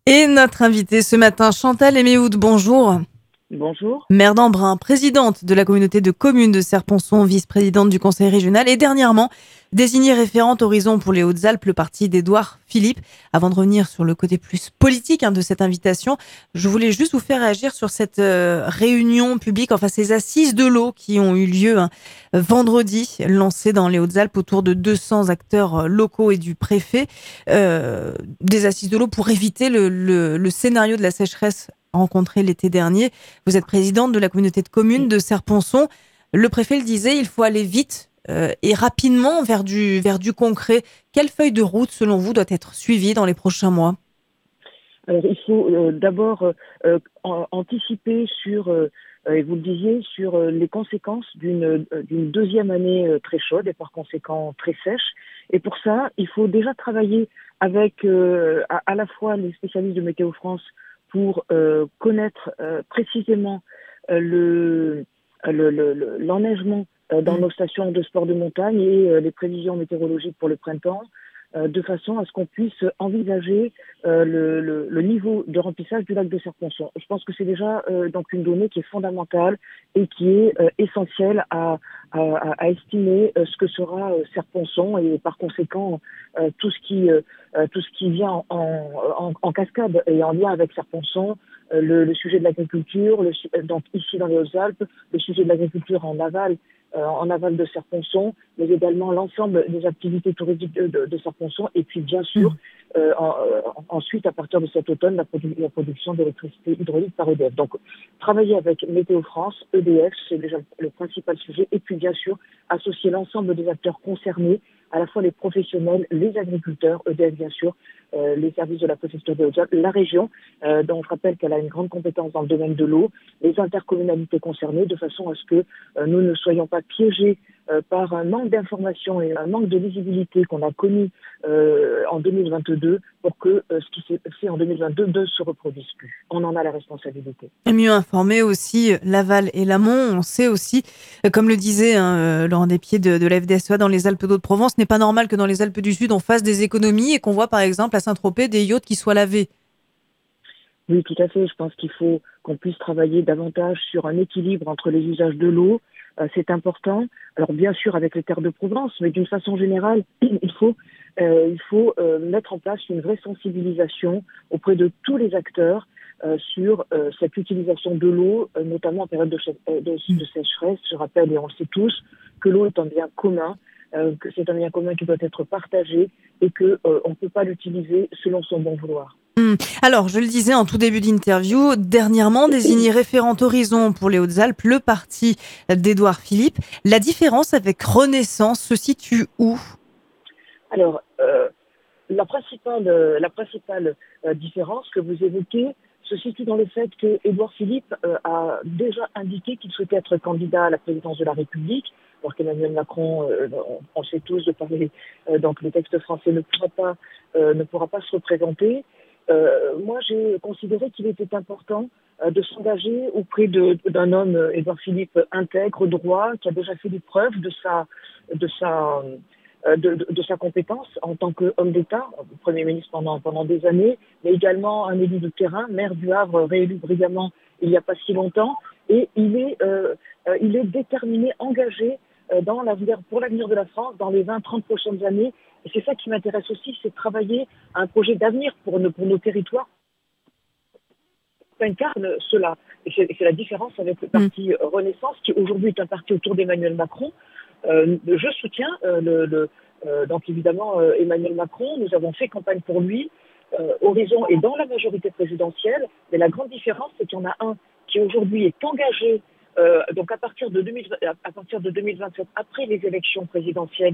Et notre invitée ce matin, Chantal Eméhoud, bonjour. Bonjour. Maire d'Embrun, présidente de la communauté de communes de Serponçon, vice-présidente du conseil régional et dernièrement désignée référente Horizon pour les Hautes-Alpes, le parti d'Édouard Philippe. Avant de revenir sur le côté plus politique de cette invitation, je voulais juste vous faire réagir sur cette réunion publique, enfin ces assises de l'eau qui ont eu lieu vendredi, lancées dans les Hautes-Alpes autour de 200 acteurs locaux et du préfet. Des assises de l'eau pour éviter le scénario de la sécheresse rencontrée l'été dernier. Vous êtes présidente de la communauté de communes de Serponçon. Le préfet le disait, il faut aller vite et rapidement vers du concret. Quelle feuille de route, selon vous, doit être suivie dans les prochains mois ? Alors, il faut d'abord anticiper sur, et vous le disiez, sur les conséquences d'une deuxième année très chaude et par conséquent très sèche. Et pour ça, il faut déjà travailler avec à la fois les spécialistes de Météo France pour connaître précisément l'enneigement dans nos stations de sport de montagne et les prévisions météorologiques pour le printemps, de façon à ce qu'on puisse envisager le niveau de remplissage du lac de Serponçon. Je pense que c'est déjà donc une donnée qui est fondamentale et qui est essentielle à estimer ce que sera Serponçon et par conséquent tout ce qui vient en cascade et en lien avec Serponçon, le sujet de l'agriculture, donc ici dans les Hautes-Alpes, le sujet de l'agriculture en aval de Serponçon, mais également l'ensemble des activités touristiques de Serponçon, et puis bien sûr, ensuite, à partir de cet automne, la production d'électricité hydraulique par EDF. Donc, travailler avec Météo France, EDF, c'est déjà le principal sujet, et puis bien sûr, associer l'ensemble des acteurs concernés, à la fois les professionnels, les agriculteurs, EDF bien sûr, les services de la préfecture des Hautes-Alpes, la région, dont je rappelle qu'elle a une grande compétence dans le domaine de l'eau, les intercommunalités concernées, de façon à ce que nous ne soyons pas piégés par un manque d'informations et un manque de visibilité qu'on a connu en 2022 pour que ce qui s'est fait en 2022 ne se reproduise plus. On en a la responsabilité. Et mieux informer aussi l'aval et l'amont. On sait aussi, comme le disait Laurent Despiez de la FDSEA, dans les Alpes d'Haute-Provence, ce n'est pas normal que dans les Alpes du Sud, on fasse des économies et qu'on voit par exemple à Saint-Tropez des yachts qui soient lavés. Oui, tout à fait. Je pense qu'il faut qu'on puisse travailler davantage sur un équilibre entre les usages de l'eau. C'est important. Alors bien sûr avec les terres de Provence, mais d'une façon générale, il faut mettre en place une vraie sensibilisation auprès de tous les acteurs sur cette utilisation de l'eau, notamment en période de sécheresse. Je rappelle, et on le sait tous, que l'eau est un bien commun, que c'est un bien commun qui doit être partagé et que on ne peut pas l'utiliser selon son bon vouloir. Alors, je le disais en tout début d'interview, dernièrement désigné référent Horizon pour les Hautes-Alpes, le parti d'Édouard Philippe. La différence avec Renaissance se situe où ? Alors, la principale différence que vous évoquez se situe dans le fait que Édouard Philippe a déjà indiqué qu'il souhaitait être candidat à la présidence de la République, alors qu'Emmanuel Macron, on sait tous de parler, donc le texte français ne pourra pas se représenter. Moi, j'ai considéré qu'il était important de s'engager auprès d'un homme, Édouard Philippe, intègre, droit, qui a déjà fait des preuves de sa compétence en tant qu'homme d'État, Premier ministre pendant des années, mais également un élu de terrain, maire du Havre, réélu brillamment il n'y a pas si longtemps, et il est déterminé, engagé pour l'avenir de la France dans les 20-30 prochaines années. Et c'est ça qui m'intéresse aussi, c'est de travailler à un projet d'avenir pour nos territoires qui incarne cela. Et c'est la différence avec le parti Renaissance, qui aujourd'hui est un parti autour d'Emmanuel Macron. Je soutiens donc évidemment Emmanuel Macron. Nous avons fait campagne pour lui. Horizon est dans la majorité présidentielle, mais la grande différence, c'est qu'il y en a un qui aujourd'hui est engagé. Donc à partir de 2027, après les élections présidentielles,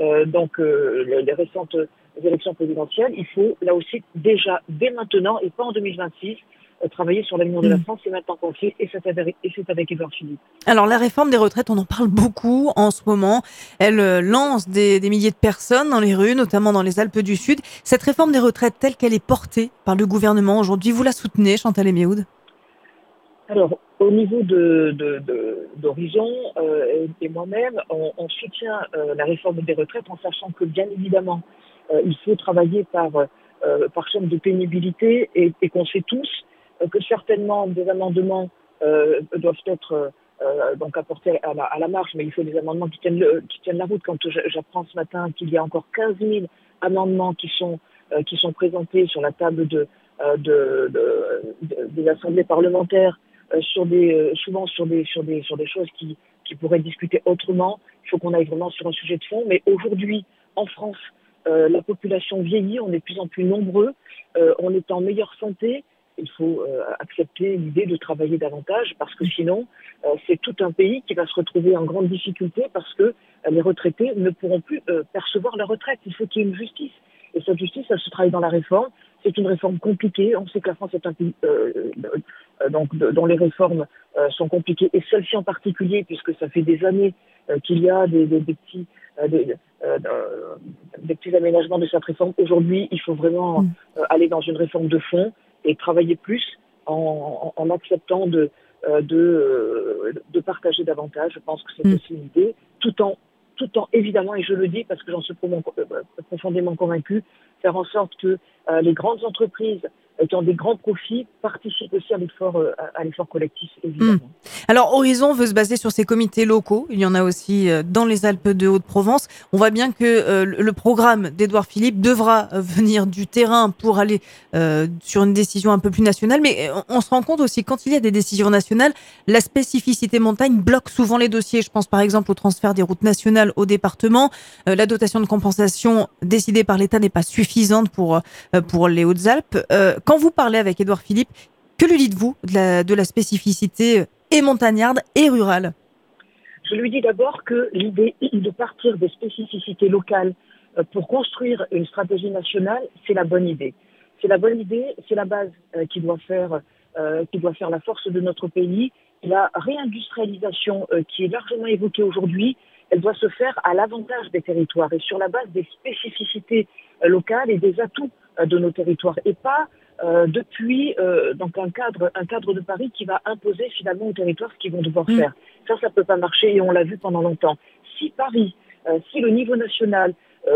les récentes élections présidentielles, il faut là aussi déjà dès maintenant et pas en 2026 travailler sur l'avenir de la France. C'est maintenant qu'on le fait, et c'est avec Édouard Philippe. Alors la réforme des retraites, on en parle beaucoup en ce moment. Elle lance des milliers de personnes dans les rues, notamment dans les Alpes du Sud. Cette réforme des retraites telle qu'elle est portée par le gouvernement aujourd'hui, vous la soutenez, Chantal Eméhoud ? Alors, au niveau d'Horizon et moi-même, on soutient la réforme des retraites en sachant que, bien évidemment, il faut travailler par par somme de pénibilité et qu'on sait tous que certainement des amendements doivent être donc apportés à la marge, mais il faut des amendements qui tiennent la route. Quand j'apprends ce matin qu'il y a encore 15 000 amendements qui sont présentés sur la table des assemblées parlementaires, souvent sur des choses qui pourraient discuter autrement. Il faut qu'on aille vraiment sur un sujet de fond. Mais aujourd'hui, en France, la population vieillit, on est de plus en plus nombreux, on est en meilleure santé. Il faut accepter l'idée de travailler davantage parce que sinon, c'est tout un pays qui va se retrouver en grande difficulté parce que les retraités ne pourront plus percevoir leur retraite. Il faut qu'il y ait une justice. Et cette justice, elle se travaille dans la réforme. C'est une réforme compliquée. On sait que la France est un pays dont les réformes sont compliquées. Et celle-ci en particulier, puisque ça fait des années qu'il y a des petits aménagements de cette réforme. Aujourd'hui, il faut vraiment aller dans une réforme de fond et travailler plus en acceptant de partager davantage. Je pense que c'est aussi une idée, tout en évidemment, et je le dis parce que j'en suis profondément convaincu, faire en sorte que les grandes entreprises qui ont des grands profits participent aussi à l'effort collectif, évidemment. Alors, Horizon veut se baser sur ces comités locaux. Il y en a aussi dans les Alpes de Haute-Provence. On voit bien que le programme d'Édouard Philippe devra venir du terrain pour aller sur une décision un peu plus nationale. Mais on se rend compte aussi, quand il y a des décisions nationales, la spécificité montagne bloque souvent les dossiers. Je pense par exemple au transfert des routes nationales au département. La dotation de compensation décidée par l'État n'est pas suffisante pour les Hautes-Alpes. Quand vous parlez avec Édouard Philippe, que lui dites-vous de la spécificité et montagnarde et rurale? Je lui dis d'abord que l'idée de partir des spécificités locales pour construire une stratégie nationale, c'est la bonne idée. C'est la bonne idée, c'est la base qui doit faire la force de notre pays. La réindustrialisation qui est largement évoquée aujourd'hui, elle doit se faire à l'avantage des territoires et sur la base des spécificités locales et des atouts de nos territoires et pas depuis donc un cadre de Paris qui va imposer finalement aux territoires ce qu'ils vont devoir faire. Ça peut pas marcher et on l'a vu pendant longtemps. Si Paris, si le niveau national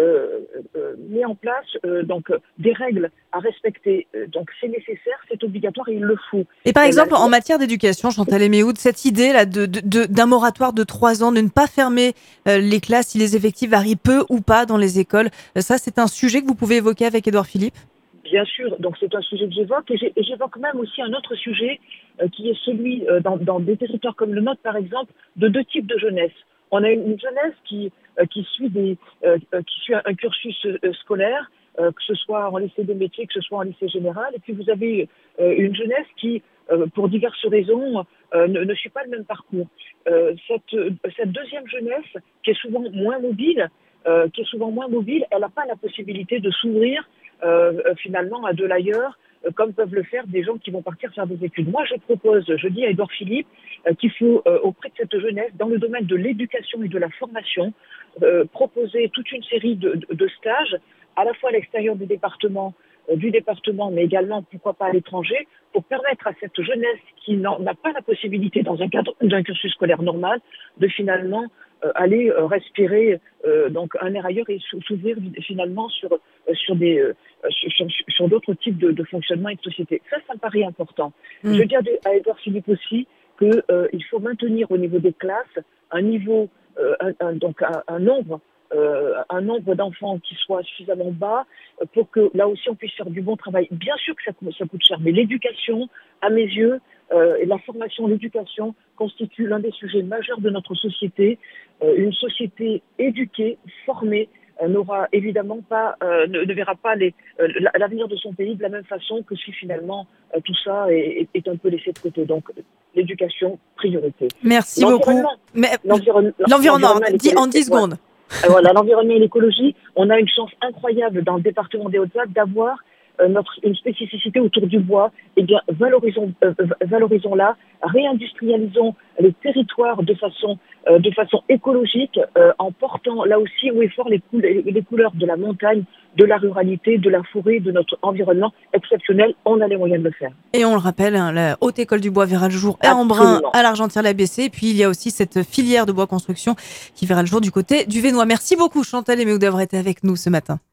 met en place des règles à respecter, donc c'est nécessaire, c'est obligatoire et il le faut. Et par exemple, en matière d'éducation, Chantal Aimé-Oud, cette idée là d'un moratoire de 3 ans, de ne pas fermer les classes si les effectifs varient peu ou pas dans les écoles, ça c'est un sujet que vous pouvez évoquer avec Édouard Philippe? Bien sûr, donc c'est un sujet que j'évoque et j'évoque même aussi un autre sujet qui est celui dans des territoires comme le nôtre par exemple de deux types de jeunesse. On a une jeunesse qui suit un cursus scolaire, que ce soit en lycée des métiers, que ce soit en lycée général, et puis vous avez une jeunesse qui, pour diverses raisons, ne suit pas le même parcours. Cette deuxième jeunesse, qui est souvent moins mobile, elle n'a pas la possibilité de s'ouvrir finalement à de l'ailleurs, comme peuvent le faire des gens qui vont partir faire des études. Moi, je dis à Édouard Philippe qu'il faut, auprès de cette jeunesse, dans le domaine de l'éducation et de la formation, proposer toute une série de stages, à la fois à l'extérieur du département, mais également, pourquoi pas à l'étranger, pour permettre à cette jeunesse qui n'a pas la possibilité, dans un cadre d'un cursus scolaire normal, de finalement aller respirer donc un air ailleurs et s'ouvrir finalement sur d'autres types de fonctionnement et de société. Ça me paraît important. Je dis à Édouard Philippe aussi qu'il faut maintenir au niveau des classes un niveau, un nombre d'enfants qui soit suffisamment bas pour que là aussi on puisse faire du bon travail. Bien sûr que ça coûte cher, mais l'éducation, à mes yeux, et la formation, l'éducation constitue l'un des sujets majeurs de notre société. Une société éduquée, formée, n'aura évidemment pas, ne verra pas l'avenir de son pays de la même façon que si finalement tout ça est un peu laissé de côté. Donc l'éducation, priorité. Merci beaucoup. L'environnement, en 10 secondes. Voilà, l'environnement et l'écologie, on a une chance incroyable dans le département des Hautes-Alpes d'avoir une spécificité autour du bois. Eh bien, valorisons-la, réindustrialisons les territoires de façon écologique, en portant là aussi haut et fort les couleurs de la montagne, de la ruralité, de la forêt, de notre environnement exceptionnel. On a les moyens de le faire. Et on le rappelle, la Haute École du Bois verra le jour à Embrun, à l'Argentière-l'ABC. Et puis il y a aussi cette filière de bois construction qui verra le jour du côté du Vénois. Merci beaucoup Chantal Aimé-Oud d'avoir été avec nous ce matin.